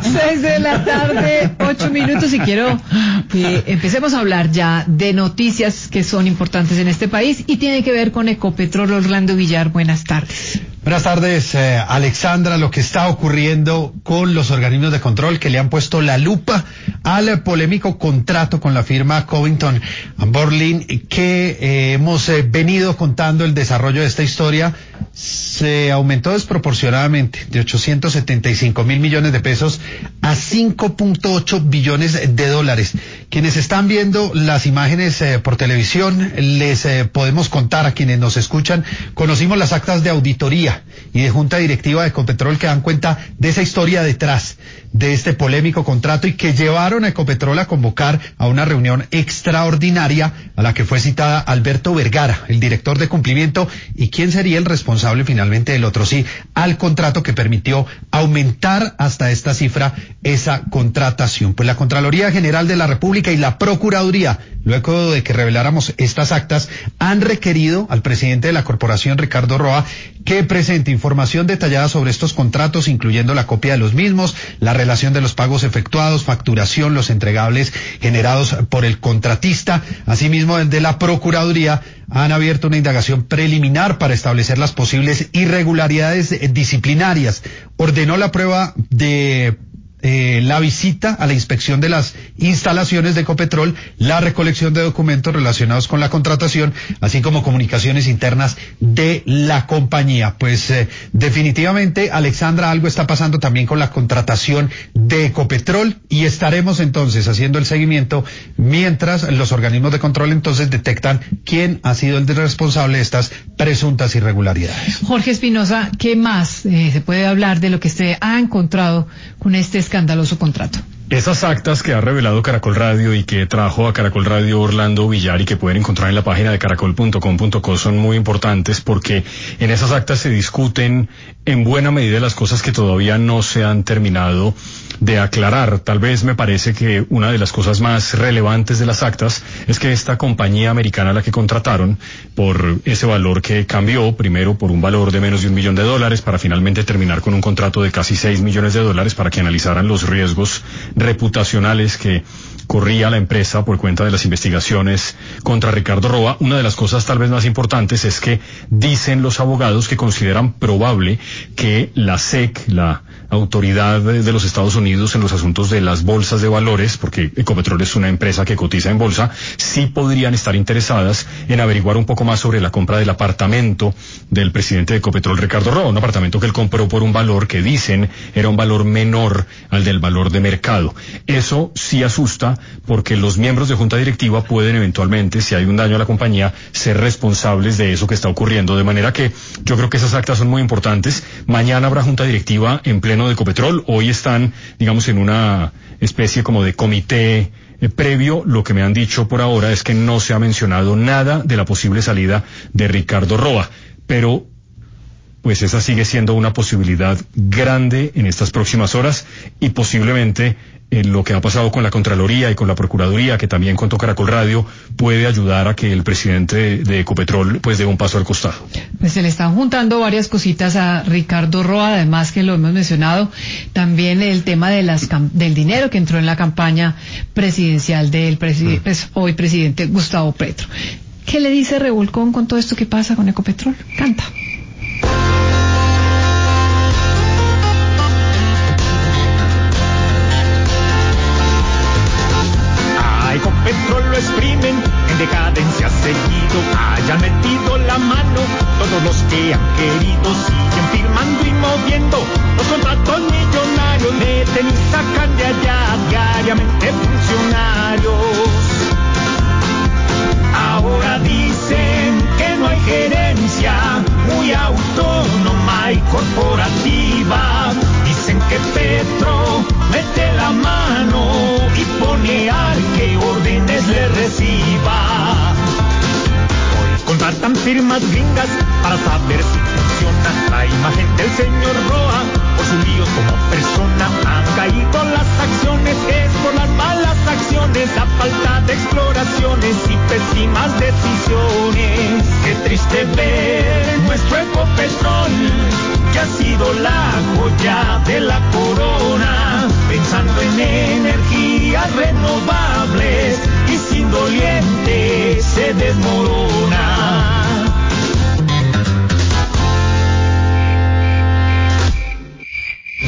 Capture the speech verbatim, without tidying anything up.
Seis de la tarde, ocho minutos, y quiero que empecemos a hablar ya de noticias que son importantes en este país y tiene que ver con Ecopetrol. Orlando Villar, buenas tardes. Buenas tardes, eh, Alexandra. Lo que está ocurriendo con los organismos de control que le han puesto la lupa al polémico contrato con la firma Covington and Burling, que eh, hemos eh, venido contando el desarrollo de esta historia, se aumentó desproporcionadamente de ochocientos setenta y cinco mil millones de pesos a cinco punto ocho billones de dólares. Quienes están viendo las imágenes eh, por televisión, les eh, podemos contar a quienes nos escuchan, conocimos las actas de auditoría y de junta directiva de Ecopetrol que dan cuenta de esa historia detrás de este polémico contrato y que llevaron a Ecopetrol a convocar a una reunión extraordinaria a la que fue citada Alberto Vergara, el director de cumplimiento, y quién sería el responsable finalmente del otro sí al contrato que permitió aumentar hasta esta cifra esa contratación. Pues la Contraloría General de la República y la Procuraduría, luego de que reveláramos estas actas, han requerido al presidente de la corporación, Ricardo Roa, que presente información detallada sobre estos contratos, incluyendo la copia de los mismos, la relación de los pagos efectuados, facturación, los entregables generados por el contratista. Asimismo, desde la Procuraduría han abierto una indagación preliminar para establecer las posibles irregularidades disciplinarias. Ordenó la prueba de Eh, la visita a la inspección de las instalaciones de Ecopetrol, la recolección de documentos relacionados con la contratación, así como comunicaciones internas de la compañía. Pues eh, definitivamente, Alexandra, algo está pasando también con la contratación de Ecopetrol y estaremos entonces haciendo el seguimiento mientras los organismos de control entonces detectan quién ha sido el responsable de estas presuntas irregularidades. Jorge Espinosa, ¿qué más eh, se puede hablar de lo que se ha encontrado con este escandaloso contrato? Esas actas que ha revelado Caracol Radio y que trajo a Caracol Radio Orlando Villar y que pueden encontrar en la página de caracol punto com punto co son muy importantes porque en esas actas se discuten en buena medida las cosas que todavía no se han terminado de aclarar. Tal vez me parece que una de las cosas más relevantes de las actas es que esta compañía americana a la que contrataron por ese valor que cambió, primero por un valor de menos de un millón de dólares para finalmente terminar con un contrato de casi seis millones de dólares para que analizaran los riesgos reputacionales que corría la empresa por cuenta de las investigaciones contra Ricardo Roa. Una de las cosas tal vez más importantes es que dicen los abogados que consideran probable que la S E C, la autoridad de los Estados Unidos en los asuntos de las bolsas de valores, porque Ecopetrol es una empresa que cotiza en bolsa, sí podrían estar interesadas en averiguar un poco más sobre la compra del apartamento del presidente de Ecopetrol, Ricardo Roa, un apartamento que él compró por un valor que dicen era un valor menor al del valor de mercado. Eso sí asusta porque los miembros de junta directiva pueden eventualmente, si hay un daño a la compañía, ser responsables de eso que está ocurriendo. De manera que yo creo que esas actas son muy importantes. Mañana habrá junta directiva en pleno de Ecopetrol. Hoy están, digamos, en una especie como de comité eh, previo. Lo que me han dicho por ahora es que no se ha mencionado nada de la posible salida de Ricardo Roa, pero pues esa sigue siendo una posibilidad grande en estas próximas horas y posiblemente eh, lo que ha pasado con la Contraloría y con la Procuraduría, que también contó Caracol Radio, puede ayudar a que el presidente de, de Ecopetrol pues dé un paso al costado. Pues se le están juntando varias cositas a Ricardo Roa, además que lo hemos mencionado, también el tema de las del dinero que entró en la campaña presidencial del preside, mm. pues, hoy presidente Gustavo Petro. ¿Qué le dice Revolcón con todo esto que pasa con Ecopetrol? Canta. Ecopetrol lo exprimen, en decadencia seguido, hayan metido la mano, todos los que han querido siguen firmando y moviendo, los contratos millonarios meten y sacan de allá diariamente funcionarios. Ahora dicen que no hay gerencia, muy autónoma y corporativa, dicen que Petro mete la mano y pone al que órdenes le reciba. Hoy contratan firmas gringas para saber si funciona la imagen del señor Roa. Por sus líos como persona han caído las acciones, es por las malas acciones, a falta de exploraciones y pésimas decisiones. Qué triste ver nuestro Ecopetrol, que ha sido la joya de la corona, quieres morir.